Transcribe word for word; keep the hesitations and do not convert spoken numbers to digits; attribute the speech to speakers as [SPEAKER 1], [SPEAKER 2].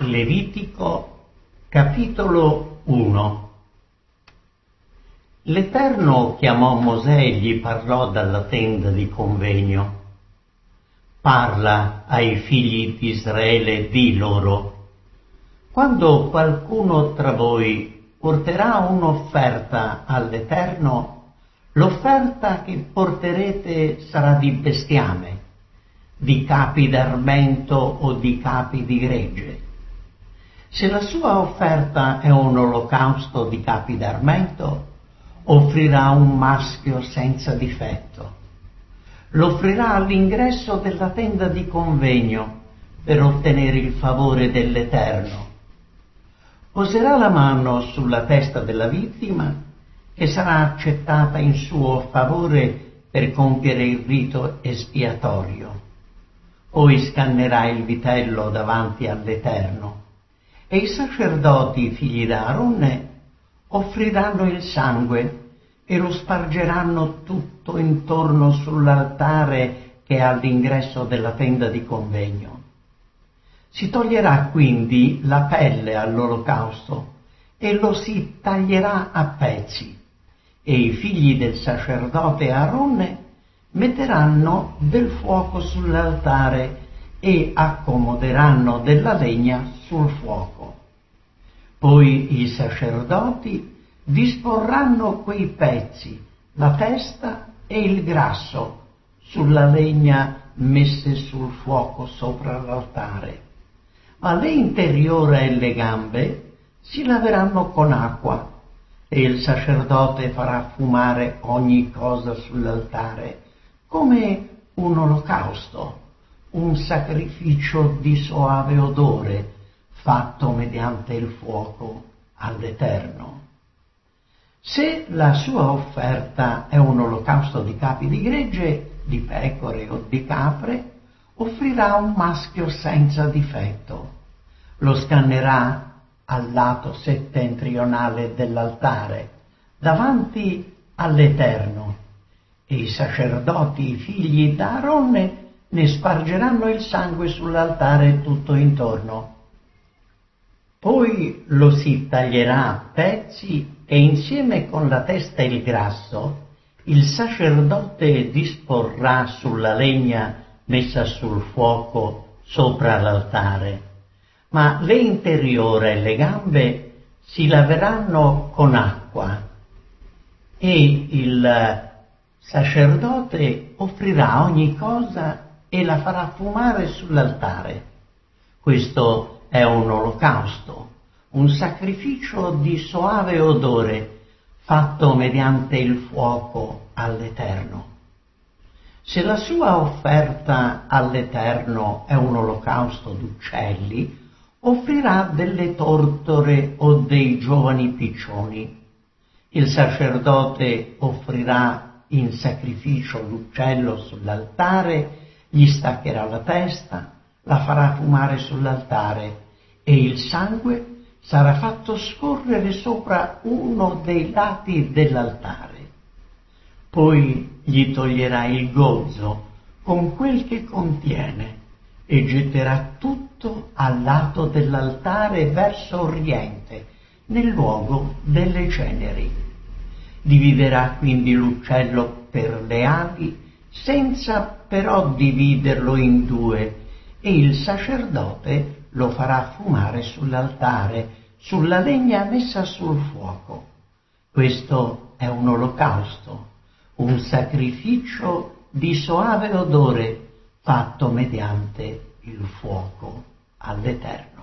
[SPEAKER 1] Levitico, capitolo uno. L'Eterno chiamò Mosè e gli parlò dalla tenda di convegno. Parla ai figli di Israele e di loro: quando qualcuno tra voi porterà un'offerta all'Eterno, l'offerta che porterete sarà di bestiame, di capi d'armento o di capi di gregge. Se la sua offerta è un olocausto di capi d'armento, offrirà un maschio senza difetto. L'offrirà all'ingresso della tenda di convegno per ottenere il favore dell'Eterno. Poserà la mano sulla testa della vittima, che sarà accettata in suo favore per compiere il rito espiatorio. Poi scannerà il vitello davanti all'Eterno, e i sacerdoti figli d'Aaronne offriranno il sangue e lo spargeranno tutto intorno sull'altare che è all'ingresso della tenda di convegno. Si toglierà quindi la pelle all'olocausto e lo si taglierà a pezzi, e i figli del sacerdote Aaronne metteranno del fuoco sull'altare e accomoderanno della legna sul fuoco. Poi i sacerdoti disporranno quei pezzi, la testa e il grasso, sulla legna messe sul fuoco sopra l'altare. Ma l'interiore e le gambe si laveranno con acqua, e il sacerdote farà fumare ogni cosa sull'altare come un olocausto, un sacrificio di soave odore fatto mediante il fuoco all'Eterno. Se la sua offerta è un olocausto di capi di gregge, di pecore o di capre, offrirà un maschio senza difetto. Lo scannerà al lato settentrionale dell'altare, davanti all'Eterno, e i sacerdoti figli d'Aaronne ne spargeranno il sangue sull'altare tutto intorno. Poi lo si taglierà a pezzi e insieme con la testa e il grasso il sacerdote disporrà sulla legna messa sul fuoco sopra l'altare, ma l'interiore e le gambe si laveranno con acqua, e il sacerdote offrirà ogni cosa e la farà fumare sull'altare. Questo è un olocausto, un sacrificio di soave odore fatto mediante il fuoco all'Eterno. Se la sua offerta all'Eterno è un olocausto d'uccelli, offrirà delle tortore o dei giovani piccioni. Il sacerdote offrirà in sacrificio l'uccello sull'altare, gli staccherà la testa, la farà fumare sull'altare, e il sangue sarà fatto scorrere sopra uno dei lati dell'altare. Poi gli toglierà il gozzo con quel che contiene e getterà tutto al lato dell'altare verso oriente, nel luogo delle ceneri. Dividerà quindi l'uccello per le ali, senza però dividerlo in due, e il sacerdote lo farà fumare sull'altare, sulla legna messa sul fuoco. Questo è un olocausto, un sacrificio di soave odore fatto mediante il fuoco all'Eterno.